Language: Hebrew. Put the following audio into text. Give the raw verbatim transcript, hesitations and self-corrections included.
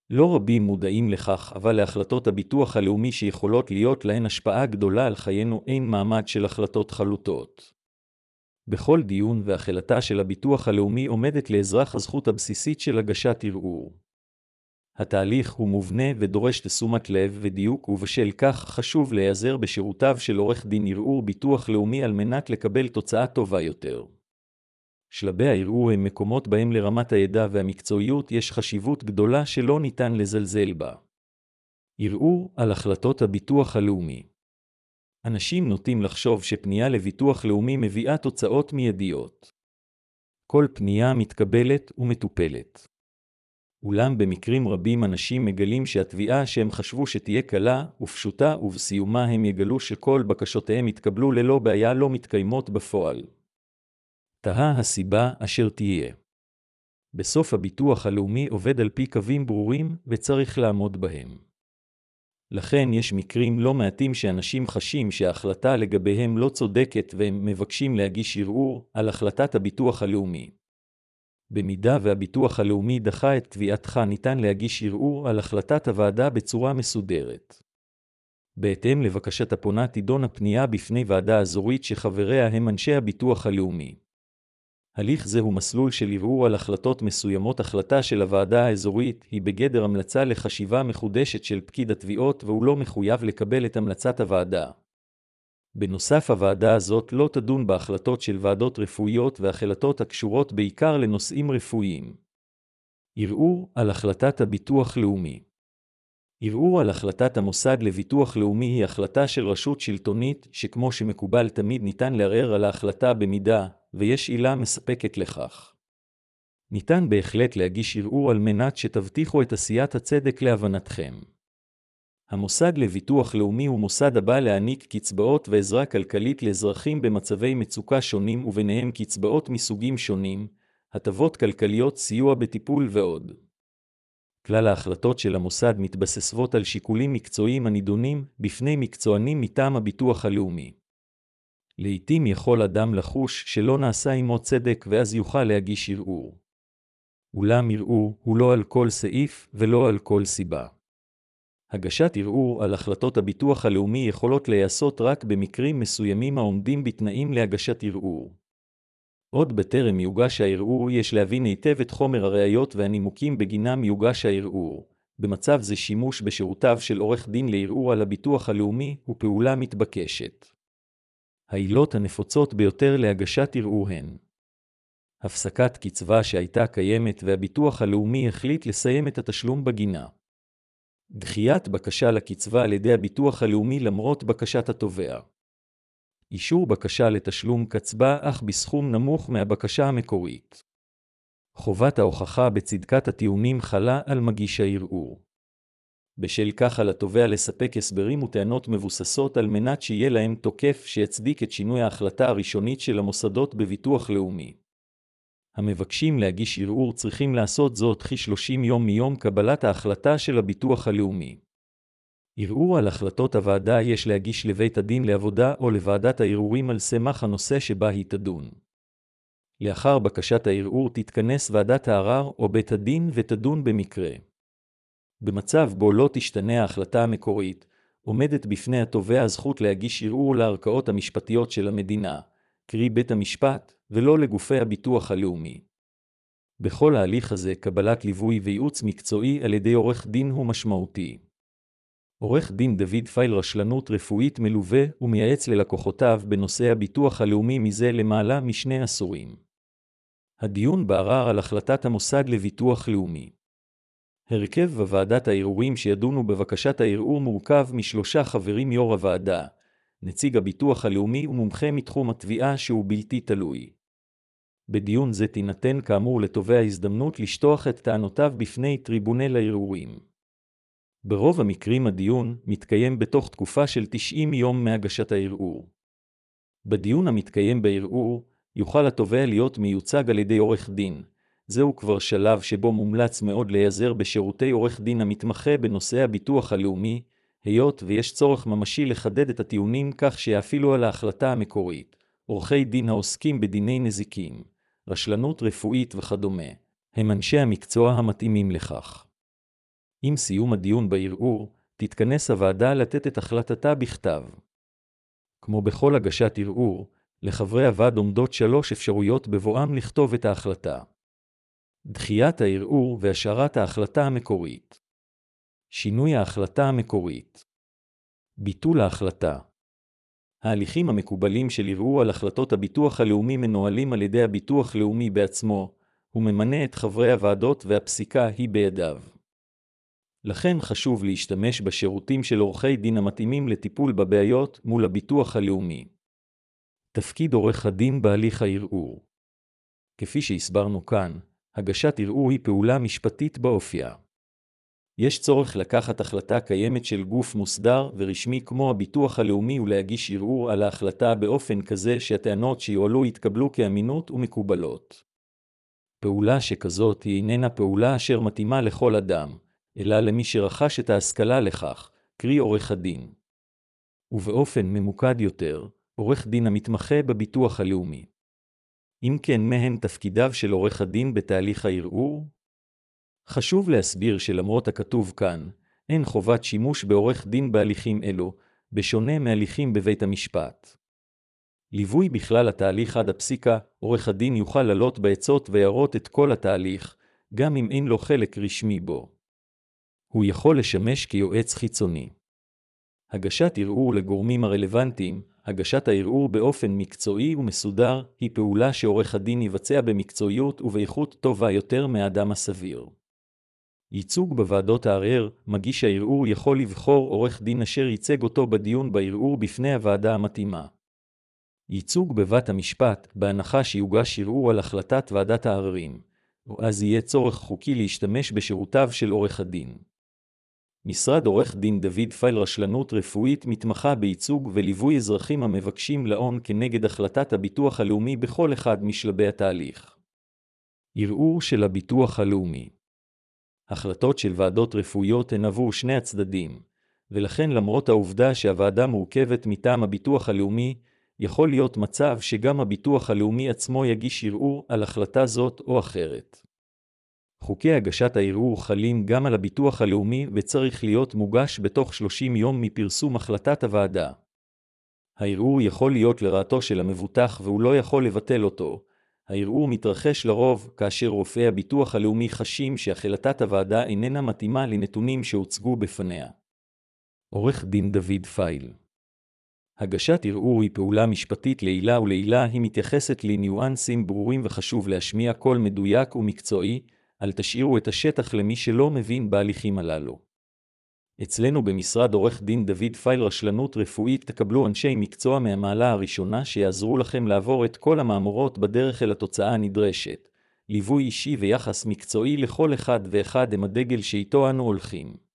לא רבים מודעים לכך, אבל להחלטות הביטוח הלאומי שיכולות להיות להן השפעה גדולה על חיינו אין מעמד של החלטות חלוטות. בכל דיון והחלטה של הביטוח הלאומי עומדת לאזרח הזכות הבסיסית של הגשת ערעור. התהליך הוא מובנה ודורש תשומת לב ודיוק, ובשל כך חשוב להיעזר בשירותיו של עורך דין ערעור ביטוח לאומי על מנת לקבל תוצאה טובה יותר. שלבי הערעור הם מקומות בהם לרמת הידע והמקצועיות יש חשיבות גדולה שלא ניתן לזלזל בה. ערעור על החלטות הביטוח הלאומי. אנשים נוטים לחשוב שפנייה לביטוח לאומי מביאה תוצאות מיידיות. כל פנייה מתקבלת ומטופלת. אולם במקרים רבים אנשים מגלים שהתביעה שהם חשבו שתהיה קלה ופשוטה, ובסיומה הם יגלו שכל בקשותיהם התקבלו ללא בעיה לא מתקיימות בפועל. תהה הסיבה אשר תהיה. בסוף הביטוח הלאומי עובד על פי קווים ברורים וצריך לעמוד בהם. לכן יש מקרים לא מעטים שאנשים חשים שההחלטה לגביהם לא צודקת והם מבקשים להגיש ערעור על החלטת הביטוח הלאומי. במידה והביטוח הלאומי דחה את תביעתך, ניתן להגיש ערעור על החלטת הוועדה בצורה מסודרת. בהתאם לבקשת הפונה תידון הפנייה בפני ועדה אזורית שחבריה הם אנשי הביטוח הלאומי. הליך זה הוא מסלול של ערעור על החלטות מסוימות. החלטה של הוועדה האזורית היא בגדר המלצה לחשיבה מחודשת של פקיד התביעות, והוא לא מחויב לקבל את המלצת הוועדה. בנוסף, הוועדה הזאת לא תדון בהחלטות של ועדות רפואיות והחלטות הקשורות בעיקר לנושאים רפואיים. ערעור על החלטת הביטוח לאומי. ערעור על החלטת המוסד לביטוח לאומי היא החלטה של רשות שלטונית שכמו שמקובל תמיד ניתן לערער על ההחלטה במידה ויש עילה מספקת לכך. ניתן בהחלט להגיש ערעור על מנת שתבטיחו את עשיית הצדק להבנתכם. המוסד לביטוח לאומי הוא מוסד הבא להעניק קצבאות ועזרה כלכלית לאזרחים במצבי מצוקה שונים, וביניהם קצבאות מסוגים שונים, הטבות כלכליות, סיוע בטיפול ועוד. כלל ההחלטות של המוסד מתבססות על שיקולים מקצועיים הנידונים בפני מקצוענים מטעם הביטוח הלאומי. לעתים יכול אדם לחוש שלא נעשה עמו צדק ואז יוכל להגיש ערעור. אולם ערעור הוא לא על כל סעיף ולא על כל סיבה. הגשת ערעור על החלטות הביטוח הלאומי יכולות להיעשות רק במקרים מסוימים העומדים בתנאים להגשת ערעור. עוד בטרם יוגש הערעור יש להבין היטב את חומר הראיות והנימוקים בגינם יוגש הערעור. במצב זה שימוש בשירותיו של עורך דין לערעור על הביטוח הלאומי הוא פעולה מתבקשת. העילות הנפוצות ביותר להגשת ערעור הן: הפסקת קצבה שהייתה קיימת והביטוח הלאומי החליט לסיים את התשלום בגינה. דחיית בקשה לקצבה על ידי הביטוח הלאומי למרות בקשת התובע. אישור בקשה לתשלום קצבה אך בסכום נמוך מהבקשה המקורית. חובת ההוכחה בצדקת הטיעונים חלה על מגיש הערעור. בשל כך על התובע לספק הסברים וטענות מבוססות על מנת שיהיה להם תוקף שיצדיק את שינוי ההחלטה הראשונית של המוסדות בביטוח לאומי. המבקשים להגיש ערעור צריכים לעשות זאת כ-שלושים יום מיום קבלת ההחלטה של הביטוח הלאומי. ערעור על החלטות הוועדה יש להגיש לבית הדין לעבודה או לוועדת הערעורים על סמך הנושא שבה היא תדון. לאחר בקשת הערעור תתכנס ועדת הערר או בית הדין ותדון במקרה. במצב בו לא תשתנה ההחלטה המקורית, עומדת בפני התובע הזכות להגיש ערעור לערכאות המשפטיות של המדינה, קרי בית המשפט, ולא לגופי הביטוח הלאומי. בכל ההליך הזה קבלת ליווי וייעוץ מקצועי על ידי עורך דין הוא משמעותי. עורך דין דוד פייל רשלנות רפואית מלווה ומייעץ ללקוחותיו בנושא הביטוח הלאומי מזה למעלה משני עשורים. הדיון בערר על החלטת המוסד לביטוח לאומי. הרכב בוועדת הערעורים שידונו בבקשת הערעור מורכב משלושה חברים: יו"ר הוועדה, נציג הביטוח הלאומי ומומחה מתחום התביעה שהוא בלתי תלוי. בדיון זה תינתן כאמור לתובע הזדמנות לשטוח את טענותיו בפני טריבונל הערעורים. ברוב המקרים הדיון מתקיים בתוך תקופה של תשעים יום מהגשת הערעור. בדיון המתקיים בערעור יוכל התובע להיות מיוצג על ידי עורך דין. זהו כבר שלב שבו מומלץ מאוד להיעזר בשירותי עורך דין המתמחה בנושא הביטוח הלאומי, היות ויש צורך ממשי לחדד את הטיעונים כך שיאפילו על ההחלטה המקורית. עורכי דין העוסקים בדיני נזיקין, רשלנות רפואית וכדומה, הם אנשי המקצוע המתאימים לכך. עם סיום הדיון בערעור, תתכנס הוועדה לתת את החלטתה בכתב. כמו בכל הגשת ערעור, לחברי הוועד עומדות שלוש אפשרויות בבואם לכתוב את ההחלטה. דחיית הערעור והשארת ההחלטה המקורית. שינוי ההחלטה המקורית. ביטול ההחלטה. ההליכים המקובלים של ערעור על החלטות הביטוח הלאומי מנוהלים על ידי הביטוח לאומי בעצמו, הוא ממנה את חברי הוועדות והפסיקה היא בידיו. לכן חשוב להשתמש בשירותים של עורכי דין המתאימים לטיפול בבעיות מול הביטוח הלאומי. תפקיד עורך הדין בהליך הערעור. כפי שהסברנו כאן, הגשת ערעור היא פעולה משפטית באופייה. יש צורך לקחת החלטה קיימת של גוף מוסדר ורשמי כמו הביטוח הלאומי ולהגיש ערעור על ההחלטה באופן כזה שהטענות שיועלו יתקבלו כאמינות ומקובלות. פעולה שכזאת היא איננה פעולה אשר מתאימה לכל אדם, אלא למי שרכש את ההשכלה לכך, קרי עורך הדין. ובאופן ממוקד יותר, עורך דין המתמחה בביטוח הלאומי. אם כן, מהם תפקידיו של עורך הדין בתהליך הערעור? חשוב להסביר שלמרות הכתוב כאן, אין חובת שימוש בעורך דין בהליכים אלו, בשונה מהליכים בבית המשפט. ליווי בכלל התהליך עד הפסיקה, עורך הדין יוכל לעלות בעצות ויראות את כל התהליך, גם אם אין לו חלק רשמי בו. הוא יכול לשמש כיועץ חיצוני. הגשת ערעור לגורמים הרלוונטיים, הגשת הערעור באופן מקצועי ומסודר, היא פעולה שעורך הדין יבצע במקצועיות ובאיכות טובה יותר מהאדם הסביר. ייצוג בוועדות הערער, מגיש הערעור יכול לבחור עורך דין אשר ייצג אותו בדיון בערעור בפני הוועדה המתאימה. ייצוג בבית המשפט, בהנחה שיוגש ערעור על החלטת ועדת הערערים, ואז יהיה צורך חוקי להשתמש בשירותיו של עורך הדין. משרד עורך דין דוד פייל רשלנות רפואית מתמחה בייצוג וליווי אזרחים המבקשים לעון כנגד החלטת הביטוח הלאומי בכל אחד משלבי התהליך. ערעור של הביטוח הלאומי. החלטות של ועדות רפואיות הן עבור שני הצדדים, ולכן למרות העובדה שהוועדה מורכבת מטעם הביטוח הלאומי, יכול להיות מצב שגם הביטוח הלאומי עצמו יגיש ערעור על החלטה זאת או אחרת. חוקי הגשת הערעור חלים גם על הביטוח הלאומי וצריך להיות מוגש בתוך שלושים יום מפרסום החלטת הוועדה. הערעור יכול להיות לרעתו של המבוטח והוא לא יכול לבטל אותו. הערעור מתרחש לרוב כאשר רופאי הביטוח הלאומי חשים שהחלטת הוועדה איננה מתאימה לנתונים שהוצגו בפניה. עורך דין דוד פייל. הגשת ערעור היא פעולה משפטית לעילה ולעילה היא מתייחסת לניואנסים ברורים וחשוב להשמיע קול מדויק ומקצועי, אל תשאירו את השטח למי שלא מבין בהליכים הללו. אצלנו במשרד עורך דין דוד פייל רשלנות רפואית תקבלו אנשי מקצוע מהמעלה הראשונה שיעזרו לכם לעבור את כל המאמרות בדרך אל התוצאה הנדרשת, ליווי אישי ויחס מקצועי לכל אחד ואחד עם הדגל שאיתו אנו הולכים.